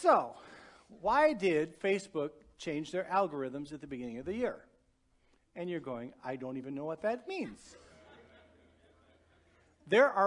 So, why did Facebook change their algorithms at the beginning of the year? And you're going, I don't even know what that means. There are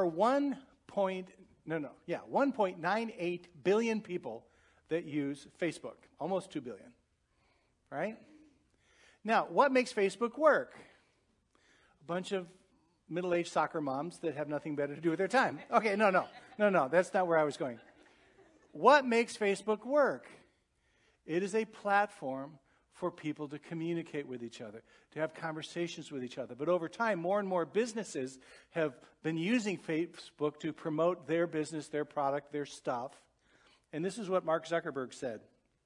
1.98 billion people that use Facebook. Almost 2 billion. Right? Now, what makes Facebook work? A bunch of middle-aged soccer moms that have nothing better to do with their time. Okay, no, that's not where I was going. What makes Facebook work? It is a platform for people to communicate with each other, to have conversations with each other. But over time, more and more businesses have been using Facebook to promote their business, their product, their stuff. And this is what Mark Zuckerberg said.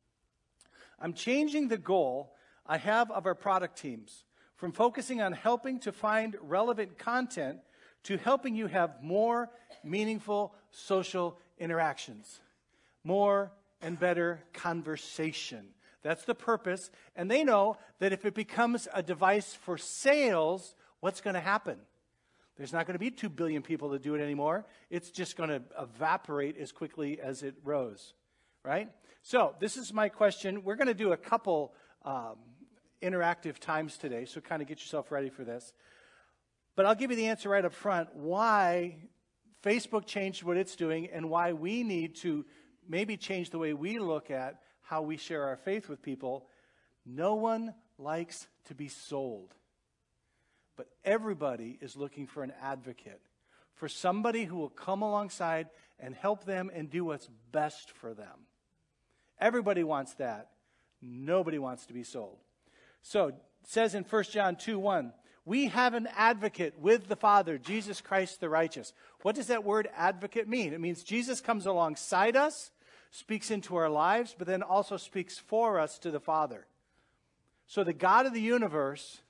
I'm changing the goal I have of our product teams from focusing on helping to find relevant content to helping you have more meaningful social interactions, more and better conversation. That's the purpose. And they know that if it becomes a device for sales, what's going to happen? There's not going to be 2 billion people that do it anymore. It's just going to evaporate as quickly as it rose, right? So this is my question. We're going to do a couple interactive times today, so kind of get yourself ready for this. But I'll give you the answer right up front, why Facebook changed what it's doing and why we need to maybe change the way we look at how we share our faith with people. No one likes to be sold. But everybody is looking for an advocate, for somebody who will come alongside and help them and do what's best for them. Everybody wants that. Nobody wants to be sold. So it says in 1 John 2:1, we have an advocate with the Father, Jesus Christ the righteous. What does that word advocate mean? It means Jesus comes alongside us, speaks into our lives, but then also speaks for us to the Father. So the God of the universe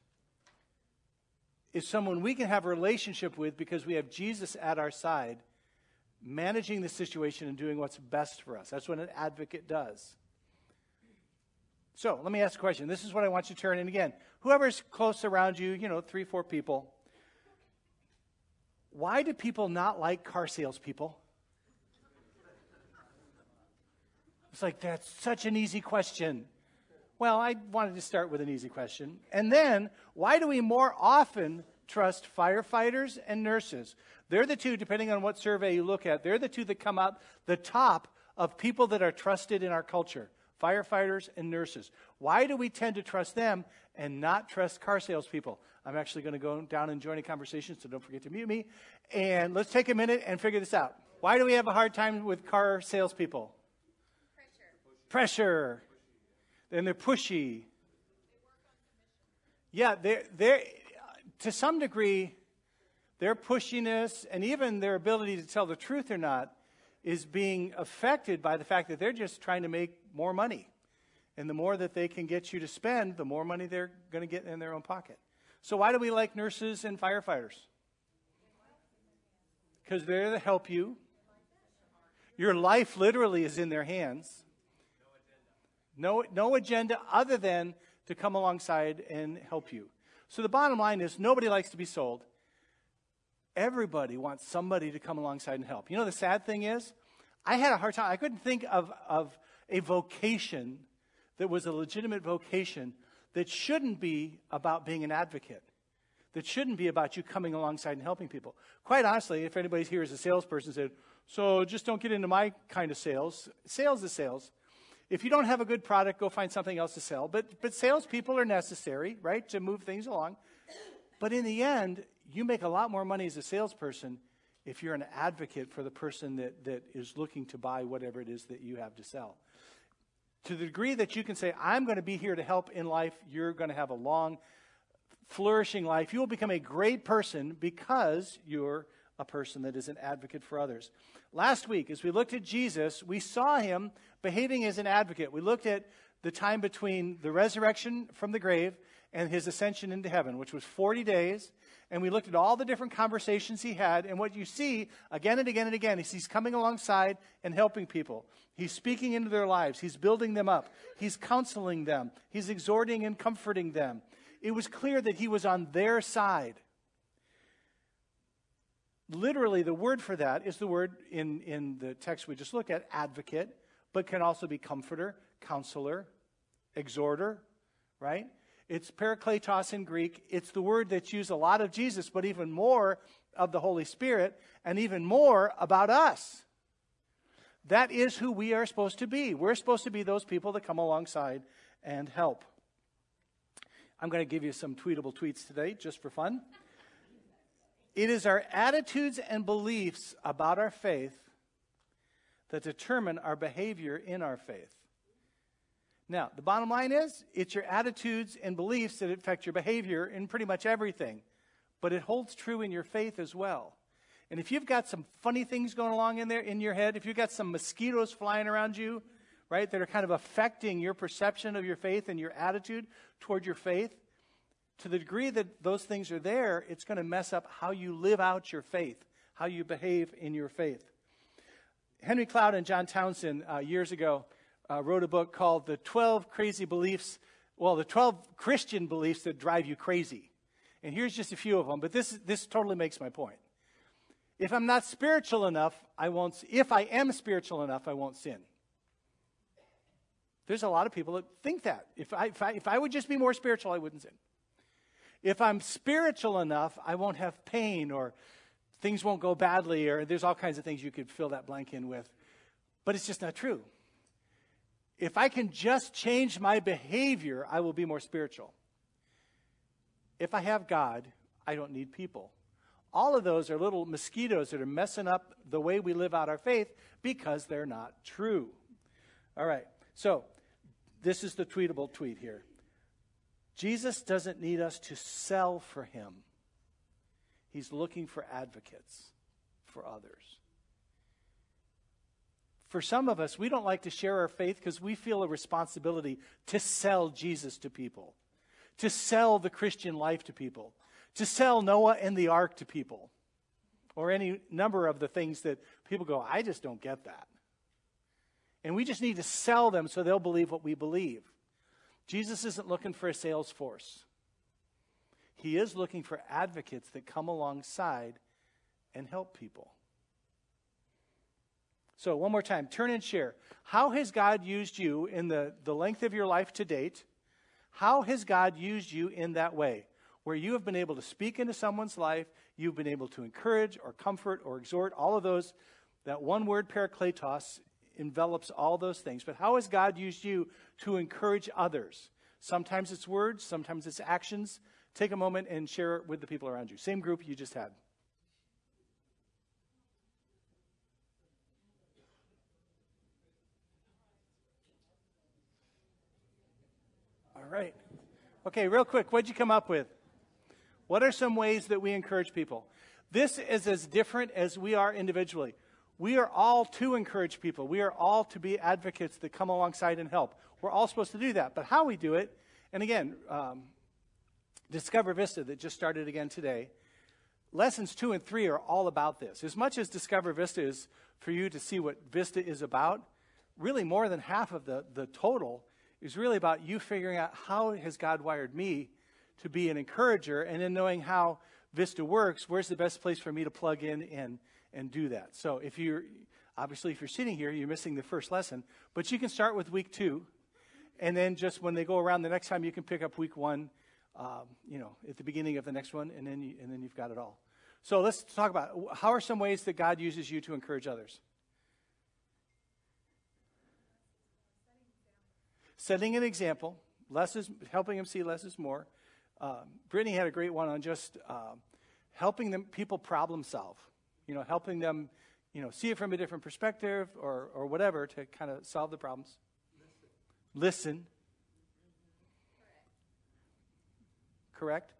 is someone we can have a relationship with because we have Jesus at our side, managing the situation and doing what's best for us. That's what an advocate does. So let me ask a question. This is what I want you to turn in again. Whoever's close around you, 3, 4 people. Why do people not like car salespeople? It's like, that's such an easy question. Well, I wanted to start with an easy question. And then, why do we more often trust firefighters and nurses? They're the two, depending on what survey you look at, they're the two that come up the top of people that are trusted in our culture. Firefighters and nurses. Why do we tend to trust them and not trust car salespeople? I'm actually going to go down and join a conversation, so don't forget to mute me. And let's take a minute and figure this out. Why do we have a hard time with car salespeople? Pressure. And they're pushy. Yeah, they're to some degree, their pushiness and even their ability to tell the truth or not is being affected by the fact that they're just trying to make more money. And the more that they can get you to spend, the more money they're going to get in their own pocket. So why do we like nurses and firefighters? Because they're there to help you. Your life literally is in their hands. No agenda other than to come alongside and help you. So the bottom line is nobody likes to be sold. Everybody wants somebody to come alongside and help. You know, the sad thing is, I had a hard time. I couldn't think of a vocation that was a legitimate vocation that shouldn't be about being an advocate, that shouldn't be about you coming alongside and helping people. Quite honestly, if anybody's here as a salesperson said, so just don't get into my kind of sales. Sales is sales. If you don't have a good product, go find something else to sell. But salespeople are necessary, right, to move things along. But in the end, you make a lot more money as a salesperson if you're an advocate for the person that is looking to buy whatever it is that you have to sell. To the degree that you can say, I'm going to be here to help in life, you're going to have a long, flourishing life. You will become a great person because you're a person that is an advocate for others. Last week, as we looked at Jesus, we saw him behaving as an advocate. We looked at the time between the resurrection from the grave and his ascension into heaven, which was 40 days. And we looked at all the different conversations he had. And what you see again and again and again is he's coming alongside and helping people. He's speaking into their lives. He's building them up. He's counseling them. He's exhorting and comforting them. It was clear that he was on their side. Literally, the word for that is the word in the text we just looked at, advocate. but can also be comforter, counselor, exhorter, right? It's parakletos in Greek. It's the word that's used a lot of Jesus, but even more of the Holy Spirit, and even more about us. That is who we are supposed to be. We're supposed to be those people that come alongside and help. I'm going to give you some tweetable tweets today, just for fun. It is our attitudes and beliefs about our faith that determine our behavior in our faith. Now, the bottom line is, it's your attitudes and beliefs that affect your behavior in pretty much everything. But it holds true in your faith as well. And if you've got some funny things going along in there in your head, if you've got some mosquitoes flying around you, right, that are kind of affecting your perception of your faith and your attitude toward your faith, to the degree that those things are there, it's going to mess up how you live out your faith, how you behave in your faith. Henry Cloud and John Townsend years ago wrote a book called The 12 Crazy Beliefs, the 12 Christian Beliefs That Drive You Crazy. And here's just a few of them, but this totally makes my point. If I'm not spiritual enough, if I am spiritual enough, I won't sin. There's a lot of people that think that. If I would just be more spiritual, I wouldn't sin. If I'm spiritual enough, I won't have pain, or things won't go badly, or there's all kinds of things you could fill that blank in with. But it's just not true. If I can just change my behavior, I will be more spiritual. If I have God, I don't need people. All of those are little mosquitoes that are messing up the way we live out our faith because they're not true. All right, so this is the tweetable tweet here. Jesus doesn't need us to sell for him. He's looking for advocates for others. For some of us, we don't like to share our faith because we feel a responsibility to sell Jesus to people, to sell the Christian life to people, to sell Noah and the ark to people, or any number of the things that people go, I just don't get that. And we just need to sell them so they'll believe what we believe. Jesus isn't looking for a sales force. He is looking for advocates that come alongside and help people. So one more time, turn and share. How has God used you in the length of your life to date? How has God used you in that way? Where you have been able to speak into someone's life, you've been able to encourage or comfort or exhort, all of those, that one word parakletos envelops all those things. But how has God used you to encourage others? Sometimes it's words, sometimes it's actions. Take a moment and share it with the people around you. Same group you just had. All right. Okay, real quick, what'd you come up with? What are some ways that we encourage people? This is as different as we are individually. We are all to encourage people. We are all to be advocates that come alongside and help. We're all supposed to do that. But how we do it, and again, Discover Vista that just started again today, lessons 2 and 3 are all about this. As much as Discover Vista is for you to see what Vista is about, really more than half of the total is really about you figuring out how has God wired me to be an encourager, and then knowing how Vista works, where's the best place for me to plug in and do that. So if you're sitting here, you're missing the first lesson, but you can start with week 2, and then just when they go around the next time, you can pick up week 1, at the beginning of the next one, and then you've got it all. So let's talk about how are some ways that God uses you to encourage others. Setting an example, less is helping them see less is more. Brittany had a great one on just helping people problem solve. Helping them, see it from a different perspective or whatever to kind of solve the problems. Listen. Correct?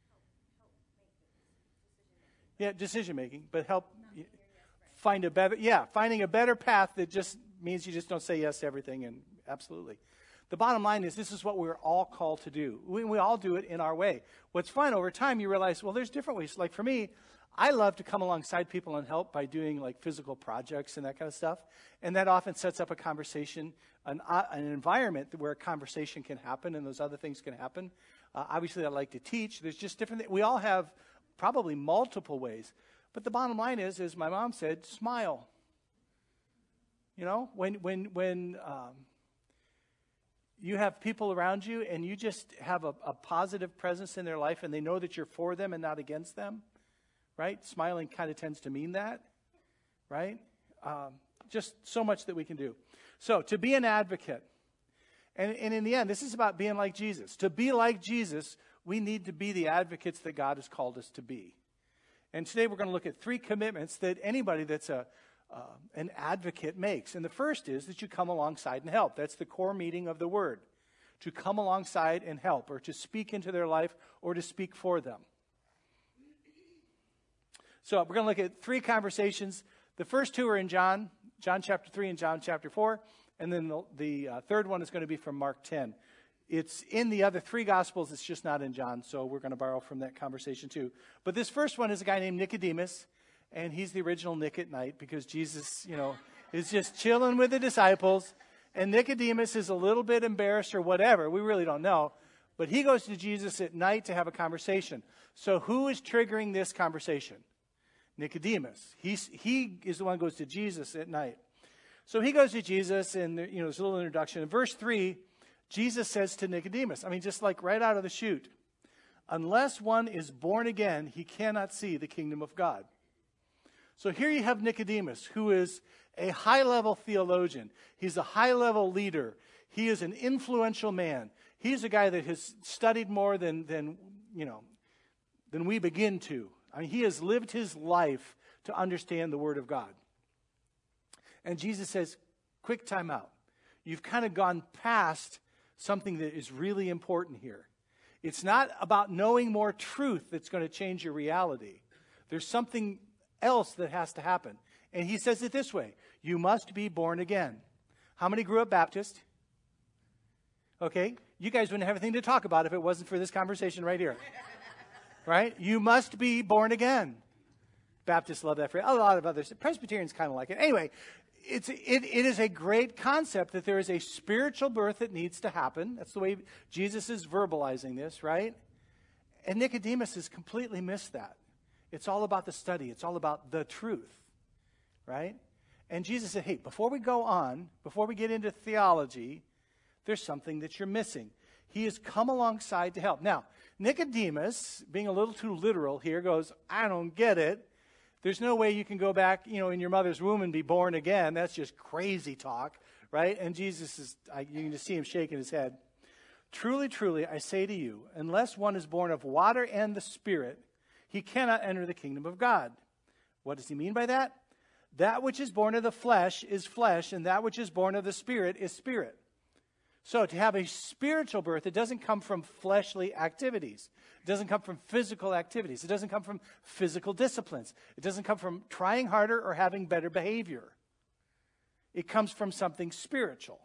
Yeah, decision making, but help finding a better path that just means you just don't say yes to everything, and absolutely. The bottom line is this is what we're all called to do. We all do it in our way. What's fun, over time you realize, well, there's different ways. Like for me, I love to come alongside people and help by doing like physical projects and that kind of stuff. And that often sets up a conversation, an environment where a conversation can happen and those other things can happen. Obviously, I like to teach. There's just different, we all have probably multiple ways. But the bottom line is, as my mom said, smile. You know, when you have people around you and you just have a positive presence in their life and they know that you're for them and not against them, right? Smiling kind of tends to mean that, right? Just so much that we can do. So to be an advocate, and in the end, this is about being like Jesus. To be like Jesus, we need to be the advocates that God has called us to be. And today we're going to look at 3 commitments that anybody that's an advocate makes. And the first is that you come alongside and help. That's the core meaning of the word. To come alongside and help, or to speak into their life, or to speak for them. So we're going to look at 3 conversations. The first 2 are in John chapter 3 and John chapter 4. And then the third one is going to be from Mark 10. It's in the other 3 Gospels. It's just not in John. So we're going to borrow from that conversation too. But this first one is a guy named Nicodemus. And he's the original Nick at Night because Jesus, is just chilling with the disciples. And Nicodemus is a little bit embarrassed or whatever. We really don't know. But he goes to Jesus at night to have a conversation. So who is triggering this conversation? Nicodemus. He is the one who goes to Jesus at night. So he goes to Jesus, and there's a little introduction. In verse 3, Jesus says to Nicodemus, just like right out of the chute, unless one is born again, he cannot see the kingdom of God. So here you have Nicodemus, who is a high-level theologian. He's a high-level leader. He is an influential man. He's a guy that has studied more than we begin to. He has lived his life to understand the Word of God. And Jesus says, quick time out. You've kind of gone past something that is really important here. It's not about knowing more truth that's going to change your reality. There's something else that has to happen. And he says it this way: you must be born again. How many grew up Baptist? Okay, you guys wouldn't have anything to talk about if it wasn't for this conversation right here. Right? You must be born again. Baptists love that phrase. A lot of others. Presbyterians kind of like it. Anyway, it is a great concept that there is a spiritual birth that needs to happen. That's the way Jesus is verbalizing this, right? And Nicodemus has completely missed that. It's all about the study. It's all about the truth, right? And Jesus said, hey, before we get into theology, there's something that you're missing. He has come alongside to help. Now, Nicodemus, being a little too literal here, goes, I don't get it. There's no way you can go back, in your mother's womb and be born again. That's just crazy talk, right? And Jesus you can just see him shaking his head. Truly, truly, I say to you, unless one is born of water and the Spirit, he cannot enter the kingdom of God. What does he mean by that? That which is born of the flesh is flesh, and that which is born of the Spirit is spirit. So to have a spiritual birth, it doesn't come from fleshly activities. It doesn't come from physical activities. It doesn't come from physical disciplines. It doesn't come from trying harder or having better behavior. It comes from something spiritual.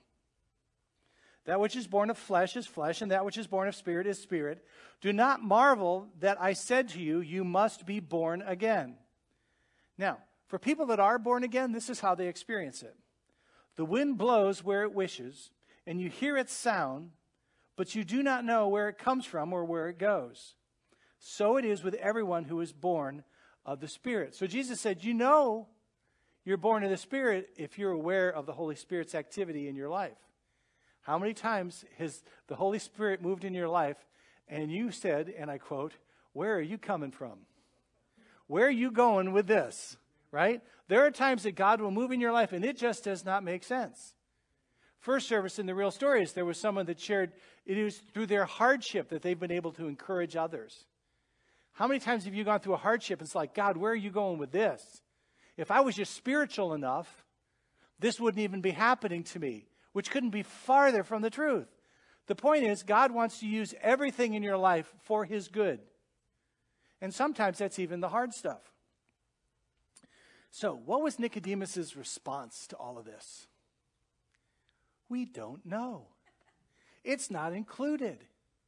That which is born of flesh is flesh, and that which is born of spirit is spirit. Do not marvel that I said to you, you must be born again. Now, for people that are born again, this is how they experience it. The wind blows where it wishes, and you hear its sound, but you do not know where it comes from or where it goes. So it is with everyone who is born of the Spirit. So Jesus said, you're born of the Spirit if you're aware of the Holy Spirit's activity in your life. How many times has the Holy Spirit moved in your life and you said, and I quote, where are you coming from? Where are you going with this? Right? There are times that God will move in your life and it just does not make sense. First service in the Real Stories, there was someone that shared it was through their hardship that they've been able to encourage others. How many times have you gone through a hardship and it's like, God, where are you going with this? If I was just spiritual enough, this wouldn't even be happening to me, which couldn't be farther from the truth. The point is, God wants to use everything in your life for his good. And sometimes that's even the hard stuff. So, what was Nicodemus' response to all of this? We don't know. It's not included.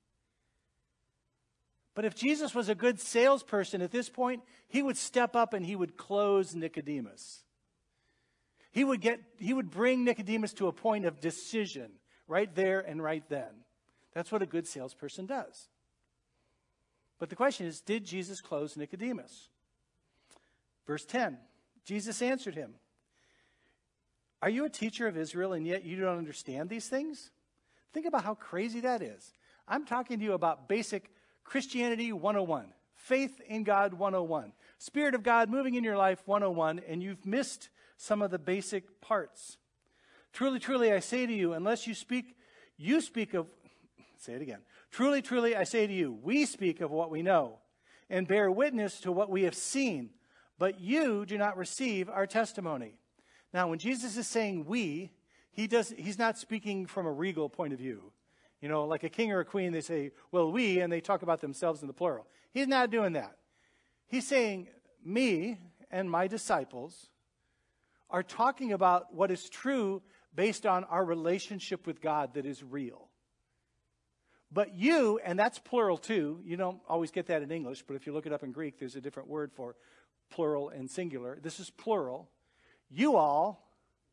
But if Jesus was a good salesperson at this point, he would step up and he would close Nicodemus. He would bring Nicodemus to a point of decision right there and right then. That's what a good salesperson does. But the question is, did Jesus close Nicodemus? Verse 10, Jesus answered him, Are you a teacher of Israel and yet you don't understand these things? Think about how crazy that is. I'm talking to you about basic Christianity 101, faith in God 101, Spirit of God moving in your life 101, and you've missed some of the basic parts. Truly, truly, I say to you, unless you speak of, say it again. Truly, truly, I say to you, we speak of what we know and bear witness to what we have seen, but you do not receive our testimony. Now, when Jesus is saying we, he's not speaking from a regal point of view. You know, like a king or a queen, they say, well, we, and they talk about themselves in the plural. He's not doing that. He's saying, me and my disciples are talking about what is true based on our relationship with God that is real. But you, and that's plural too, you don't always get that in English, but if you look it up in Greek, there's a different word for plural and singular. This is plural. You all,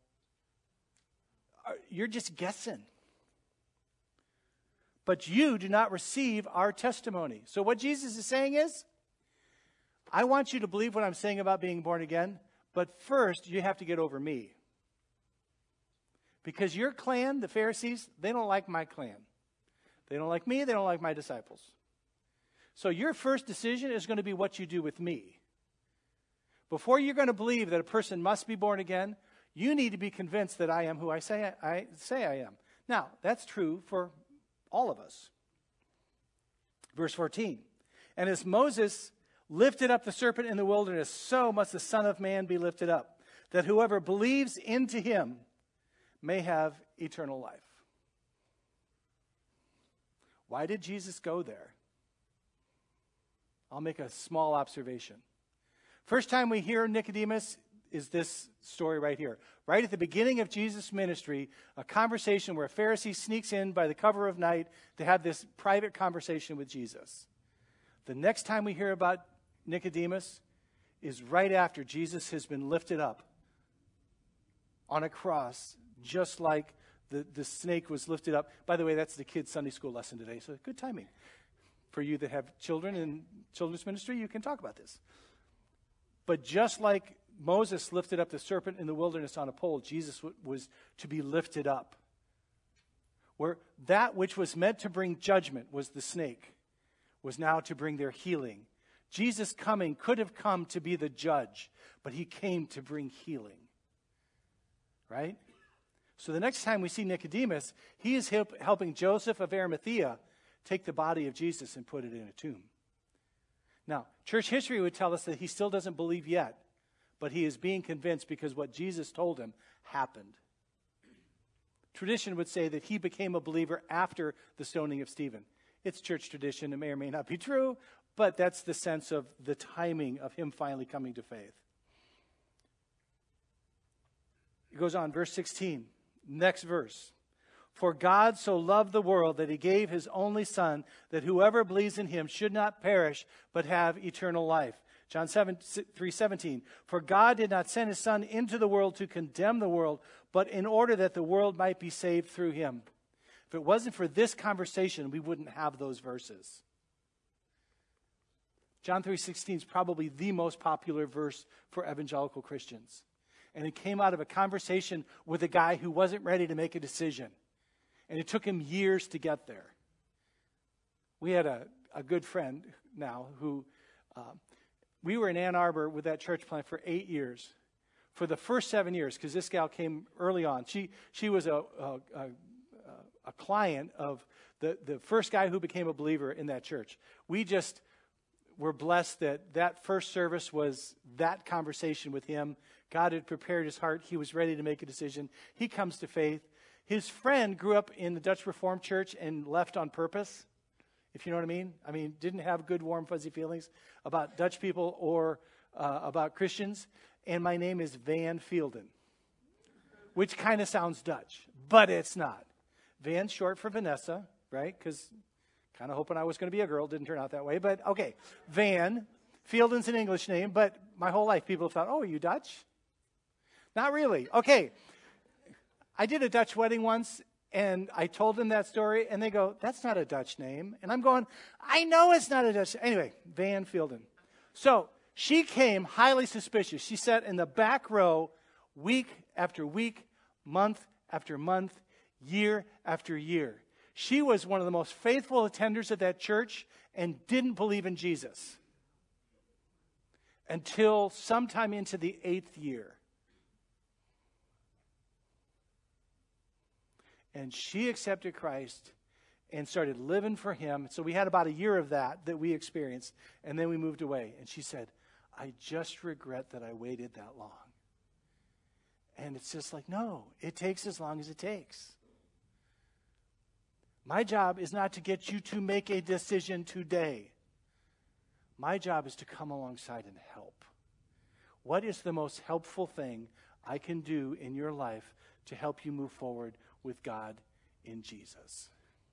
you're just guessing. But you do not receive our testimony. So what Jesus is saying is, I want you to believe what I'm saying about being born again, but first you have to get over me. Because your clan, the Pharisees, they don't like my clan. They don't like me, they don't like my disciples. So your first decision is going to be what you do with me. Before you're going to believe that a person must be born again, you need to be convinced that I am who I say I am. Now, that's true for all of us. Verse 14. And as Moses lifted up the serpent in the wilderness, so must the Son of Man be lifted up, that whoever believes into him may have eternal life. Why did Jesus go there? I'll make a small observation. First time we hear Nicodemus is this story right here. Right at the beginning of Jesus' ministry, a conversation where a Pharisee sneaks in by the cover of night to have this private conversation with Jesus. The next time we hear about Nicodemus is right after Jesus has been lifted up on a cross, just like the snake was lifted up. By the way, that's the kids' Sunday school lesson today, so good timing. For you that have children in children's ministry, you can talk about this. But just like Moses lifted up the serpent in the wilderness on a pole, Jesus was to be lifted up. Where that which was meant to bring judgment was the snake, was now to bring their healing. Jesus coming could have come to be the judge, but he came to bring healing. Right? So the next time we see Nicodemus, he is helping Joseph of Arimathea take the body of Jesus and put it in a tomb. Now, church history would tell us that he still doesn't believe yet, but he is being convinced because what Jesus told him happened. Tradition would say that he became a believer after the stoning of Stephen. It's church tradition. It may or may not be true, but that's the sense of the timing of him finally coming to faith. It goes on, verse 16, next verse. For God so loved the world that he gave his only Son, that whoever believes in him should not perish, but have eternal life. John 3:17. For God did not send his Son into the world to condemn the world, but in order that the world might be saved through him. If it wasn't for this conversation, we wouldn't have those verses. John 3:16 is probably the most popular verse for evangelical Christians. And it came out of a conversation with a guy who wasn't ready to make a decision. And it took him years to get there. We had a good friend now who, we were in Ann Arbor with that church plant for 8 years. For the first 7 years, because this gal came early on. She was a client of the first guy who became a believer in that church. We just were blessed that first service was that conversation with him. God had prepared his heart. He was ready to make a decision. He comes to faith. His friend grew up in the Dutch Reformed Church and left on purpose, if you know what I mean. I mean, didn't have good, warm, fuzzy feelings about Dutch people or about Christians. And my name is Van Fielden, which kind of sounds Dutch, but it's not. Van's short for Vanessa, right? Because kind of hoping I was going to be a girl. Didn't turn out that way, but okay. Van. Fielden's an English name, but my whole life people have thought, oh, are you Dutch? Not really. Okay. I did a Dutch wedding once, and I told them that story, and they go, that's not a Dutch name. And I'm going, I know it's not a Dutch. Anyway, Van Fielden. So she came highly suspicious. She sat in the back row week after week month after month, year after year. She was one of the most faithful attenders at that church and didn't believe in Jesus until sometime into the 8th year. And she accepted Christ and started living for him. So we had about a year of that we experienced. And then we moved away. And she said, I just regret that I waited that long. And it's just like, no, it takes as long as it takes. My job is not to get you to make a decision today. My job is to come alongside and help. What is the most helpful thing I can do in your life to help you move forward with God in Jesus?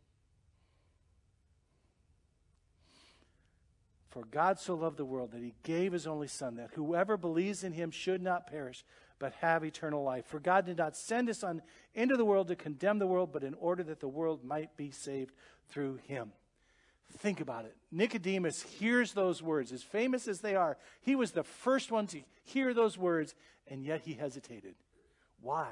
For God so loved the world that he gave his only Son, that whoever believes in him should not perish, but have eternal life. For God did not send his Son into the world to condemn the world, but in order that the world might be saved through him. Think about it. Nicodemus hears those words, as famous as they are. He was the first one to hear those words, and yet he hesitated. Why?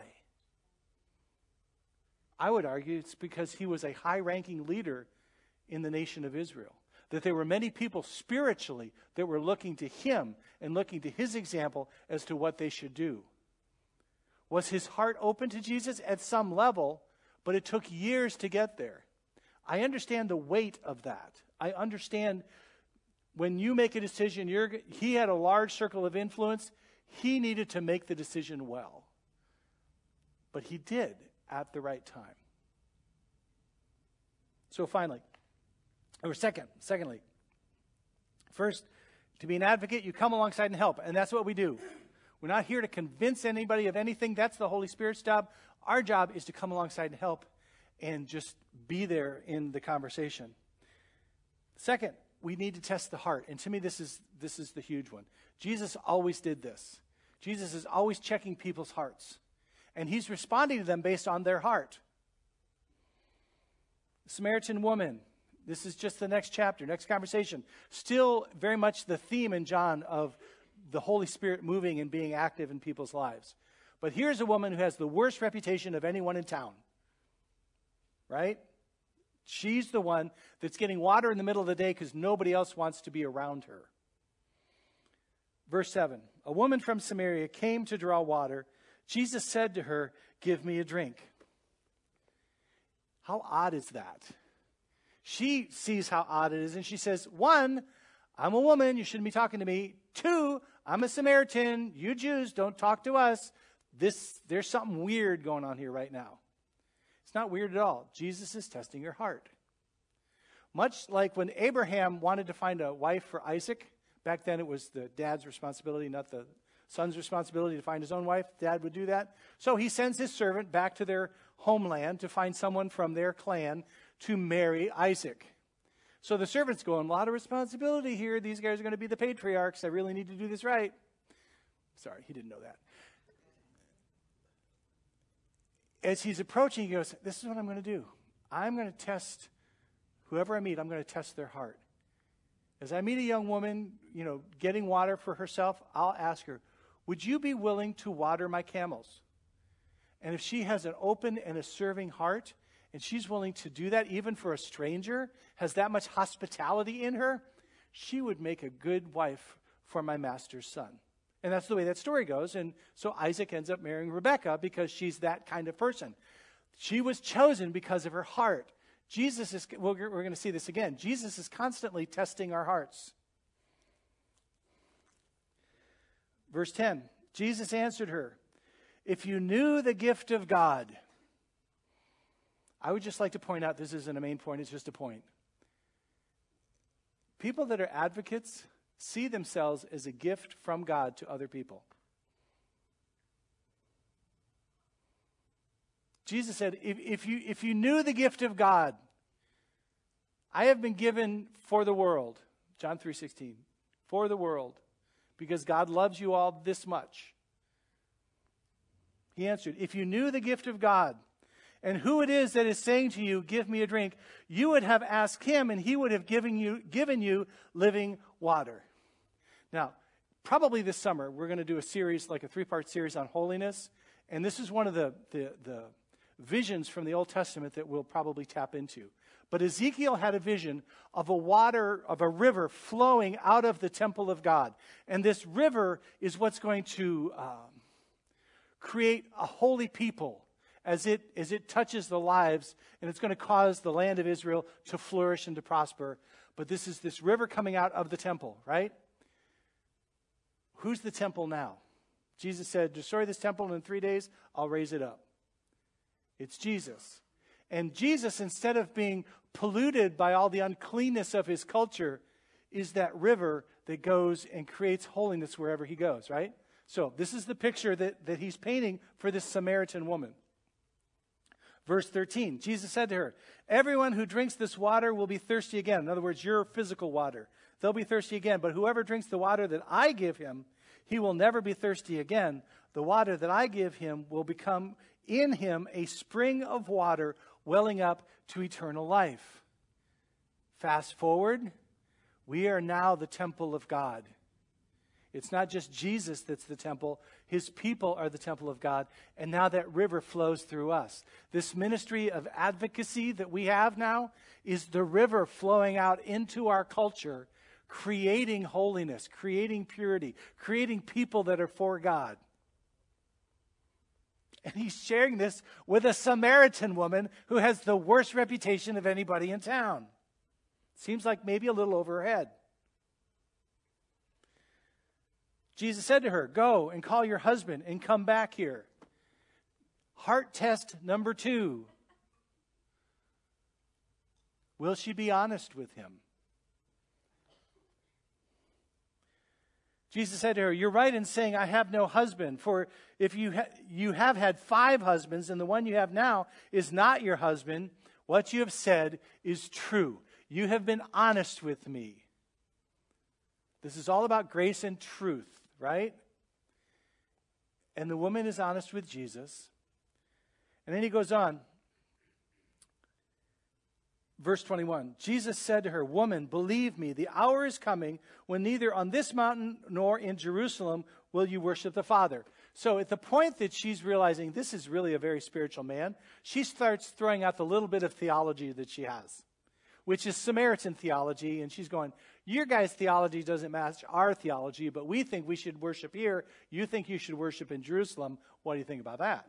I would argue it's because he was a high-ranking leader in the nation of Israel. That there were many people spiritually that were looking to him and looking to his example as to what they should do. Was his heart open to Jesus? At some level, but it took years to get there. I understand the weight of that. I understand when you make a decision, he had a large circle of influence. He needed to make the decision well. But he did at the right time. So finally, or secondly, first, to be an advocate, you come alongside and help. And that's what we do. We're not here to convince anybody of anything. That's the Holy Spirit's job. Our job is to come alongside and help and just be there in the conversation. Second, we need to test the heart. And to me, this is the huge one. Jesus always did this. Jesus is always checking people's hearts. And he's responding to them based on their heart. The Samaritan woman. This is just the next chapter, next conversation. Still very much the theme in John of the Holy Spirit moving and being active in people's lives. But here's a woman who has the worst reputation of anyone in town. Right? She's the one that's getting water in the middle of the day because nobody else wants to be around her. Verse 7. A woman from Samaria came to draw water. Jesus said to her, "Give me a drink." How odd is that? She sees how odd it is, and she says, 1, I'm a woman, you shouldn't be talking to me. 2, I'm a Samaritan, you Jews, don't talk to us. There's something weird going on here right now. It's not weird at all. Jesus is testing her heart. Much like when Abraham wanted to find a wife for Isaac, back then it was the dad's responsibility, not the son's responsibility to find his own wife. Dad would do that. So he sends his servant back to their homeland to find someone from their clan to marry Isaac. So the servant's going, a lot of responsibility here. These guys are going to be the patriarchs. I really need to do this right. Sorry, he didn't know that. As he's approaching, he goes, this is what I'm going to do. I'm going to test whoever I meet. I'm going to test their heart. As I meet a young woman, getting water for herself, I'll ask her, would you be willing to water my camels? And if she has an open and a serving heart, and she's willing to do that even for a stranger, has that much hospitality in her, she would make a good wife for my master's son. And that's the way that story goes. And so Isaac ends up marrying Rebekah because she's that kind of person. She was chosen because of her heart. We're going to see this again. Jesus is constantly testing our hearts. Verse 10, Jesus answered her, if you knew the gift of God. I would just like to point out, this isn't a main point, it's just a point. People that are advocates see themselves as a gift from God to other people. Jesus said, if you knew the gift of God, I have been given for the world. John 3:16, for the world, because God loves you all this much. He answered, if you knew the gift of God, and who it is that is saying to you, give me a drink, you would have asked him, and he would have given you living water. Now, probably this summer, we're going to do a series, like a 3-part series on holiness. And this is one of the visions from the Old Testament that we'll probably tap into. But Ezekiel had a vision of a river flowing out of the temple of God. And this river is what's going to create a holy people as it touches the lives, and it's going to cause the land of Israel to flourish and to prosper. But this is this river coming out of the temple, right? Who's the temple now? Jesus said, destroy this temple, and in 3 days, I'll raise it up. It's Jesus. And Jesus, instead of being polluted by all the uncleanness of his culture, is that river that goes and creates holiness wherever he goes, right? So this is the picture that he's painting for this Samaritan woman. Verse 13, Jesus said to her, everyone who drinks this water will be thirsty again. In other words, your physical water. They'll be thirsty again. But whoever drinks the water that I give him, he will never be thirsty again. The water that I give him will become in him a spring of water welling up to eternal life. Fast forward, we are now the temple of God. It's not just Jesus that's the temple. His people are the temple of God. And now that river flows through us. This ministry of advocacy that we have now is the river flowing out into our culture, creating holiness, creating purity, creating people that are for God. And he's sharing this with a Samaritan woman who has the worst reputation of anybody in town. Seems like maybe a little over her head. Jesus said to her, go and call your husband and come back here. Heart test number 2. Will she be honest with him? Jesus said to her, you're right in saying I have no husband. For if you have had 5 husbands and the one you have now is not your husband, what you have said is true. You have been honest with me. This is all about grace and truth, right? And the woman is honest with Jesus. And then he goes on. Verse 21, Jesus said to her, woman, believe me, the hour is coming when neither on this mountain nor in Jerusalem will you worship the Father. So at the point that she's realizing this is really a very spiritual man, she starts throwing out the little bit of theology that she has, which is Samaritan theology. And she's going, your guys' theology doesn't match our theology, but we think we should worship here. You think you should worship in Jerusalem. What do you think about that?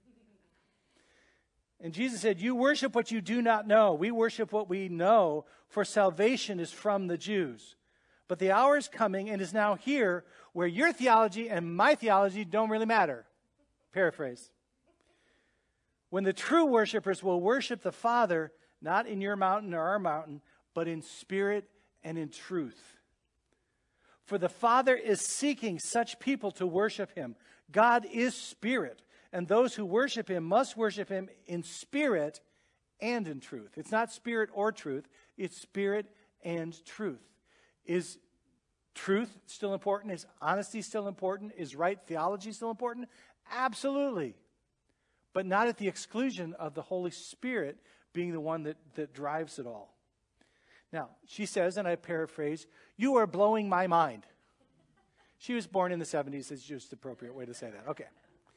And Jesus said, you worship what you do not know. We worship what we know, for salvation is from the Jews. But the hour is coming and is now here where your theology and my theology don't really matter. Paraphrase. When the true worshipers will worship the Father, not in your mountain or our mountain, but in spirit and in truth. For the Father is seeking such people to worship him. God is spirit. And those who worship him must worship him in spirit and in truth. It's not spirit or truth. It's spirit and truth. Is truth still important? Is honesty still important? Is right theology still important? Absolutely. But not at the exclusion of the Holy Spirit being the one that drives it all. Now, she says, and I paraphrase, you are blowing my mind. She was born in the 70s. It's just the appropriate way to say that. Okay.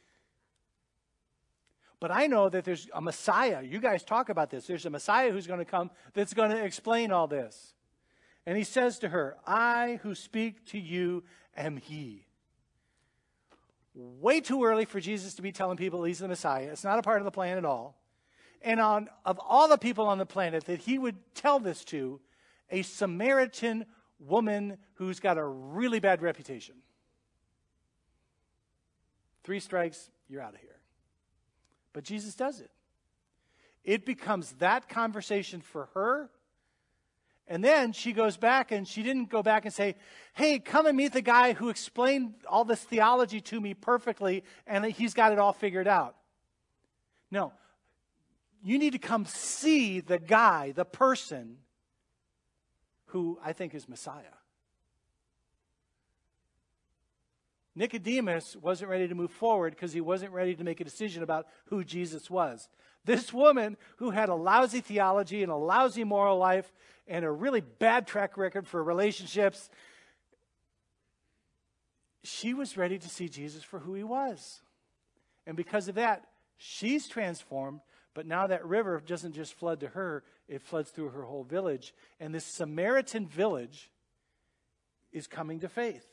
But I know that there's a Messiah. You guys talk about this. There's a Messiah who's going to come that's going to explain all this. And he says to her, I who speak to you am he. Way too early for Jesus to be telling people he's the Messiah. It's not a part of the plan at all. And of all the people on the planet that he would tell this to, a Samaritan woman who's got a really bad reputation. 3 strikes, you're out of here. But Jesus does it. It becomes that conversation for her. And then she goes back, and she didn't go back and say, hey, come and meet the guy who explained all this theology to me perfectly, and he's got it all figured out. No. You need to come see the guy, the person, who I think is Messiah. Nicodemus wasn't ready to move forward because he wasn't ready to make a decision about who Jesus was. This woman who had a lousy theology and a lousy moral life and a really bad track record for relationships, she was ready to see Jesus for who he was. And because of that, she's transformed. But now that river doesn't just flood to her, it floods through her whole village. And this Samaritan village is coming to faith.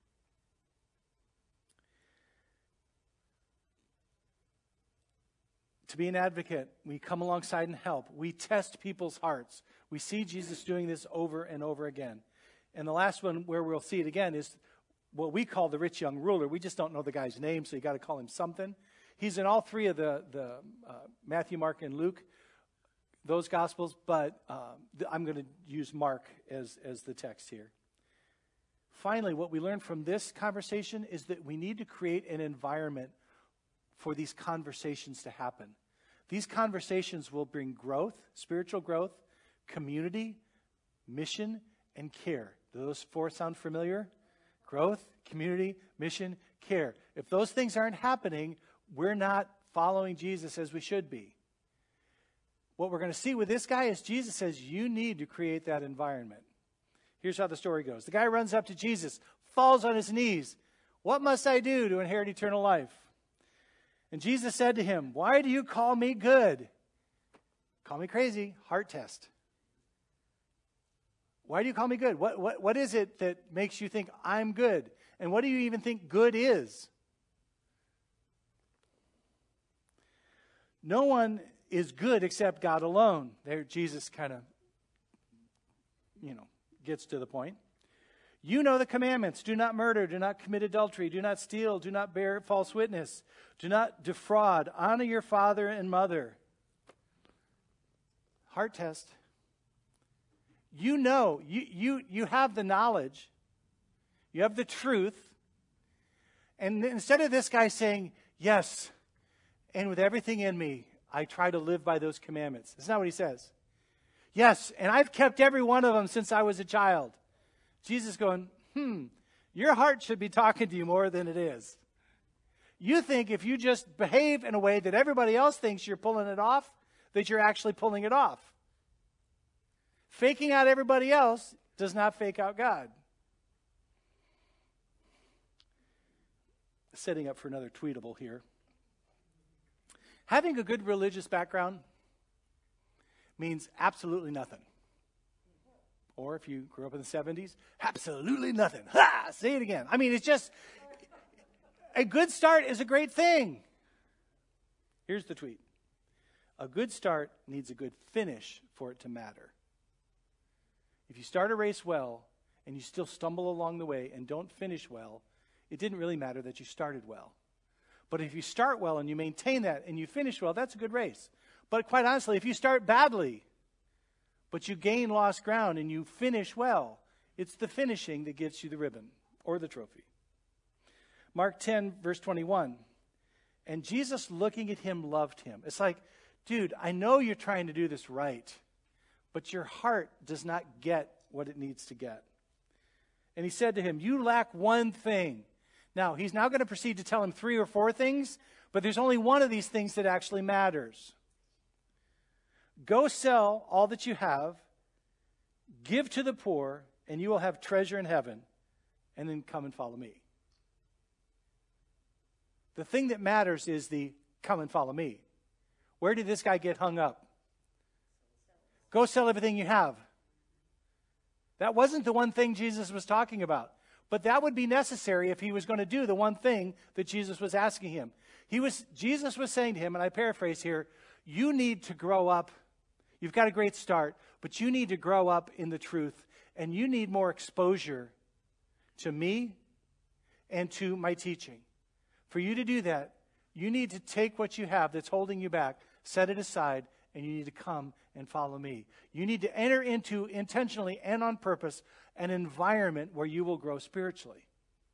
To be an advocate, we come alongside and help. We test people's hearts. We see Jesus doing this over and over again. And the last one where we'll see it again is what we call the rich young ruler. We just don't know the guy's name, so you got to call him something. He's in all three of the Matthew, Mark, and Luke, those Gospels, but I'm going to use Mark as the text here. Finally, what we learn from this conversation is that we need to create an environment for these conversations to happen. These conversations will bring growth, spiritual growth, community, mission, and care. Do those four sound familiar? Growth, community, mission, care. If those things aren't happening, we're not following Jesus as we should be. What we're going to see with this guy is Jesus says you need to create that environment. Here's how the story goes. The guy runs up to Jesus, falls on his knees. What must I do to inherit eternal life? And Jesus said to him, why do you call me good? Call me crazy. Heart test. Why do you call me good? What is it that makes you think I'm good? And what do you even think good is? No one is good except God alone. There, Jesus kind of, gets to the point. You know the commandments. Do not murder. Do not commit adultery. Do not steal. Do not bear false witness. Do not defraud. Honor your father and mother. Heart test. You know. You have the knowledge. You have the truth. And instead of this guy saying, yes, and with everything in me, I try to live by those commandments. That's not what he says. Yes, and I've kept every one of them since I was a child. Jesus going, your heart should be talking to you more than it is. You think if you just behave in a way that everybody else thinks you're pulling it off, that you're actually pulling it off. Faking out everybody else does not fake out God. Setting up for another tweetable here. Having a good religious background means absolutely nothing. Or if you grew up in the 70s, absolutely nothing. Ha! Say it again. I mean, it's just, a good start is a great thing. Here's the tweet. A good start needs a good finish for it to matter. If you start a race well and you still stumble along the way and don't finish well, it didn't really matter that you started well. But if you start well and you maintain that and you finish well, that's a good race. But quite honestly, if you start badly, but you gain lost ground and you finish well, it's the finishing that gets you the ribbon or the trophy. Mark 10, verse 21. And Jesus, looking at him, loved him. It's like, dude, I know you're trying to do this right, but your heart does not get what it needs to get. And he said to him, you lack one thing. Now, he's now going to proceed to tell him 3 or 4 things, but there's only one of these things that actually matters. Go sell all that you have, give to the poor, and you will have treasure in heaven, and then come and follow me. The thing that matters is the come and follow me. Where did this guy get hung up? Go sell everything you have. That wasn't the one thing Jesus was talking about. But that would be necessary if he was going to do the one thing that Jesus was asking him. Jesus was saying to him, and I paraphrase here, you need to grow up. You've got a great start, but you need to grow up in the truth, and you need more exposure to me and to my teaching. For you to do that, you need to take what you have that's holding you back, set it aside, and you need to come and follow me. You need to enter into, intentionally and on purpose, an environment where you will grow spiritually.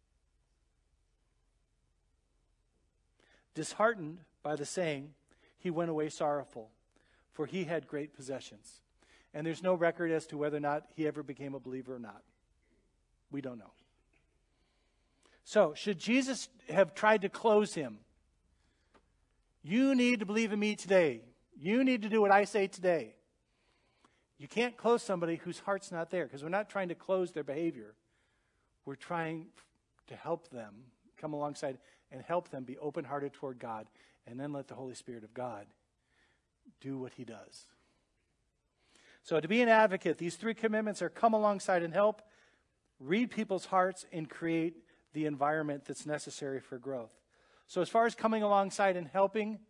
Disheartened by the saying, he went away sorrowful, for he had great possessions. And there's no record as to whether or not he ever became a believer or not. We don't know. So, should Jesus have tried to close him? You need to believe in me today. You need to do what I say today. You can't close somebody whose heart's not there, because we're not trying to close their behavior. We're trying to help them come alongside and help them be open-hearted toward God, and then let the Holy Spirit of God do what he does. So to be an advocate, these three commitments are come alongside and help, read people's hearts, and create the environment that's necessary for growth. So as far as coming alongside and helping,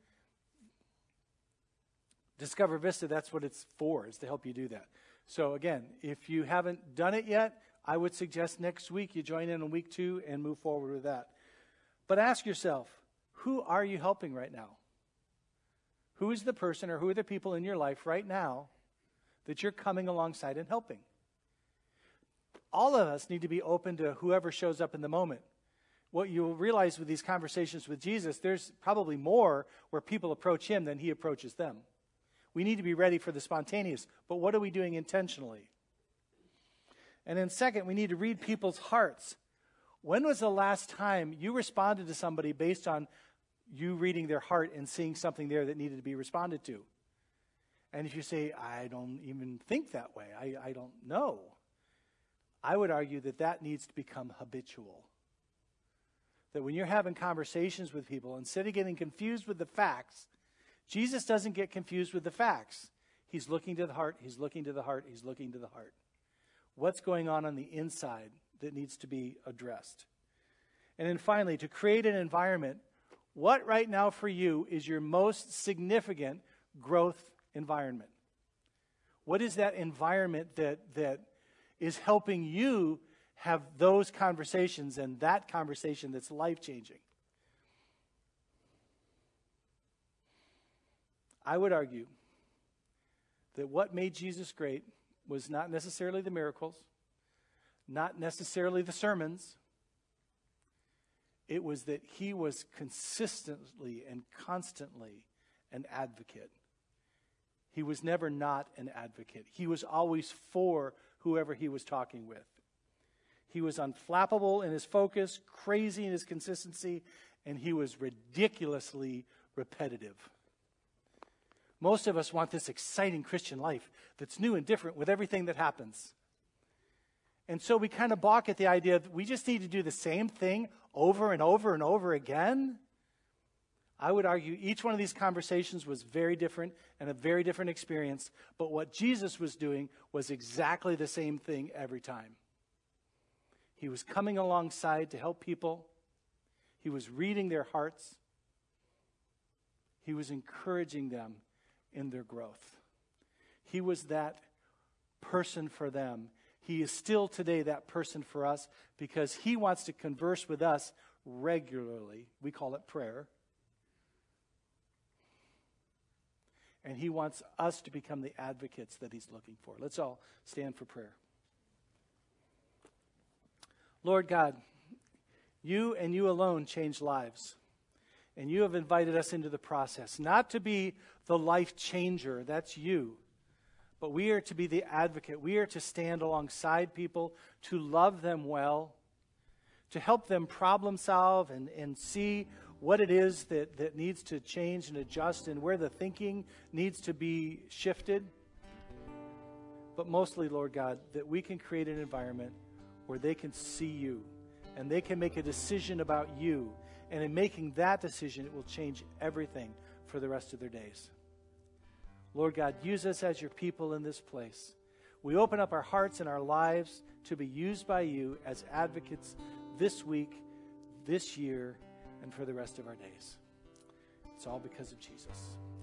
Discover Vista, that's what it's for, is to help you do that. So again, if you haven't done it yet, I would suggest next week you join in week 2 and move forward with that. But ask yourself, who are you helping right now? Who is the person or who are the people in your life right now that you're coming alongside and helping? All of us need to be open to whoever shows up in the moment. What you'll realize with these conversations with Jesus, there's probably more where people approach him than he approaches them. We need to be ready for the spontaneous, but what are we doing intentionally? And then second, we need to read people's hearts. When was the last time you responded to somebody based on you reading their heart and seeing something there that needed to be responded to? And if you say, I don't even think that way, I don't know, I would argue that that needs to become habitual. That when you're having conversations with people, instead of getting confused with the facts, Jesus doesn't get confused with the facts. He's looking to the heart, he's looking to the heart, he's looking to the heart. What's going on the inside that needs to be addressed? And then finally, to create an environment, what right now for you is your most significant growth environment? What is that environment that is helping you have those conversations and that conversation that's life-changing? I would argue that what made Jesus great was not necessarily the miracles, not necessarily the sermons. It was that he was consistently and constantly an advocate. He was never not an advocate. He was always for whoever he was talking with. He was unflappable in his focus, crazy in his consistency, and he was ridiculously repetitive. Most of us want this exciting Christian life that's new and different with everything that happens. And so we kind of balk at the idea that we just need to do the same thing over and over and over again. I would argue each one of these conversations was very different and a very different experience, but what Jesus was doing was exactly the same thing every time. He was coming alongside to help people. He was reading their hearts. He was encouraging them in their growth. He was that person for them. He is still today that person for us because he wants to converse with us regularly. We call it prayer. And he wants us to become the advocates that he's looking for. Let's all stand for prayer. Lord God, you and you alone change lives. And you have invited us into the process, not to be the life changer, that's you. But we are to be the advocate. We are to stand alongside people, to love them well, to help them problem solve and see what it is that needs to change and adjust and where the thinking needs to be shifted. But mostly, Lord God, that we can create an environment where they can see you and they can make a decision about you. And in making that decision, it will change everything for the rest of their days. Lord God, use us as your people in this place. We open up our hearts and our lives to be used by you as advocates this week, this year, and for the rest of our days. It's all because of Jesus.